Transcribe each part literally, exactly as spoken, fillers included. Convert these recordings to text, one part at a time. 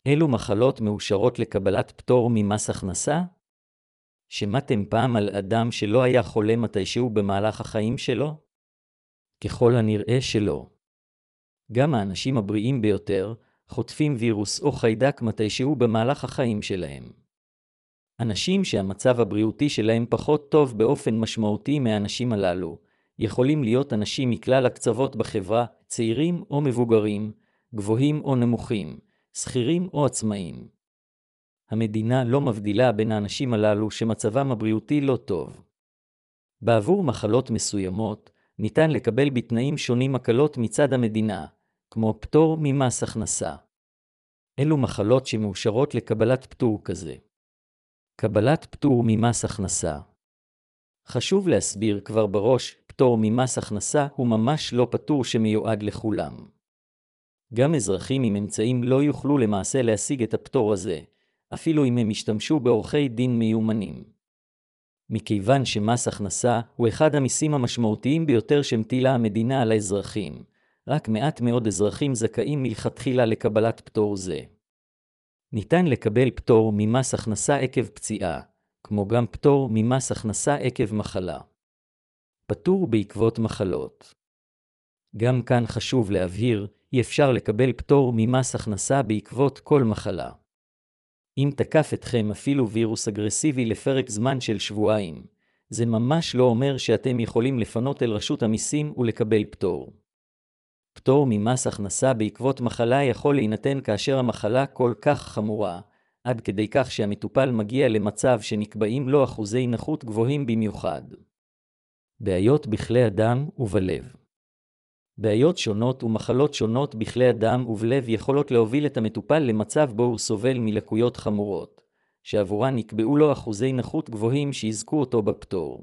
אילו מחלות מאושרות לקבלת פטור ממס הכנסה? שמעתם פעם על אדם שלא היה חולה מתישהו במהלך החיים שלו? ככל הנראה שלא. גם האנשים הבריאים ביותר חוטפים וירוס או חיידק מתישהו במהלך החיים שלהם. אנשים שהמצב הבריאותי שלהם פחות טוב באופן משמעותי מהאנשים הללו, יכולים להיות אנשים מכלל הקצוות בחברה, צעירים או מבוגרים, גבוהים או נמוכים, שכירים או עצמאים. המדינה לא מבדילה בין האנשים הללו שמצבם הבריאותי לא טוב. בעבור מחלות מסוימות, ניתן לקבל בתנאים שונים הקלות מצד המדינה, כמו פטור ממס הכנסה. אלו מחלות שמאושרות לקבלת פטור כזה. קבלת פטור ממס הכנסה. חשוב להסביר כבר בראש, פטור ממס הכנסה הוא ממש לא פטור שמיועד לכולם. גם אזרחים עם אמצעים לא יוכלו למעשה להשיג את הפטור הזה, אפילו אם הם ישתמשו בעורכי דין מיומנים. מכיוון שמס הכנסה הוא אחד המיסים המשמעותיים ביותר שמטילה המדינה על האזרחים, רק מעט מאוד אזרחים זכאים מלכתחילה לקבלת פטור זה. ניתן לקבל פטור ממס הכנסה עקב פציעה, כמו גם פטור ממס הכנסה עקב מחלה. פטור בעקבות מחלות. גם כאן חשוב להבהיר, אי אפשר לקבל פטור ממס הכנסה בעקבות כל מחלה. אם תקף אתכם אפילו וירוס אגרסיבי לפרק זמן של שבועיים, זה ממש לא אומר שאתם יכולים לפנות אל רשות המיסים ולקבל פטור. פטור ממס הכנסה בעקבות מחלה יכול להינתן כאשר המחלה כל כך חמורה, עד כדי כך שהמטופל מגיע למצב שנקבעים לו אחוזי נכות גבוהים במיוחד. בעיות בכלי הדם ובלב. בעיות שונות ומחלות שונות בכלי הדם ובלב יכולות להוביל את המטופל למצב בו הוא סובל מלקויות חמורות, שעבורן נקבעו לו אחוזי נכות גבוהים שיזכו אותו בפטור.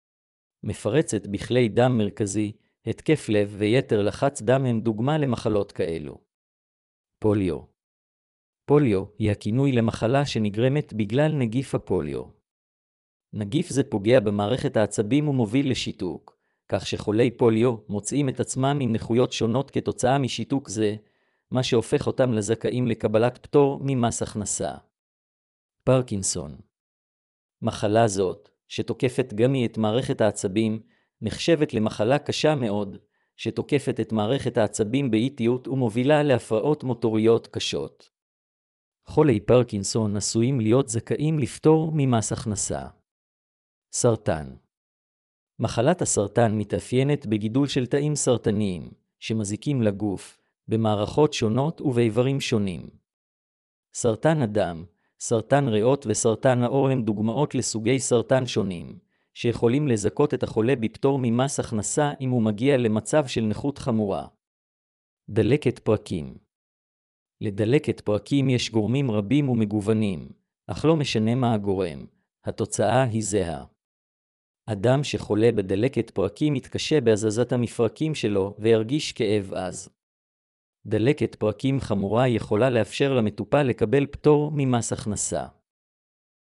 מפרצת בכלי דם מרכזי, התקף לב ויתר לחץ דם הם דוגמה למחלות כאלו. פוליו. פוליו היא הכינוי למחלה שנגרמת בגלל נגיף הפוליו. נגיף זה פוגע במערכת העצבים ומוביל לשיתוק, כך שחולי פוליו מוצאים את עצמם עם נכויות שונות כתוצאה משיתוק זה, מה שהופך אותם לזכאים לקבלת פטור ממס הכנסה. פרקינסון. מחלה זאת, שתוקפת גם היא את מערכת העצבים, נחשבת למחלה קשה מאוד, שתוקפת את מערכת העצבים באיטיות ומובילה להפרעות מוטוריות קשות. חולי פרקינסון עשויים להיות זכאים לפטור ממס הכנסה. סרטן. מחלת הסרטן מתאפיינת בגידול של תאים סרטניים, שמזיקים לגוף, במערכות שונות ובאיברים שונים. סרטן הדם, סרטן ריאות וסרטן העור הם דוגמאות לסוגי סרטן שונים, שיכולים לזכות את החולה בפטור ממס הכנסה אם הוא מגיע למצב של נכות חמורה. דלקת פרקים. לדלקת פרקים יש גורמים רבים ומגוונים, אך לא משנה מה הגורם, התוצאה היא זהה. אדם שחולה בדלקת פרקים יתקשה בהזזת המפרקים שלו וירגיש כאב עז. דלקת פרקים חמורה יכולה לאפשר למטופל לקבל פטור ממס הכנסה.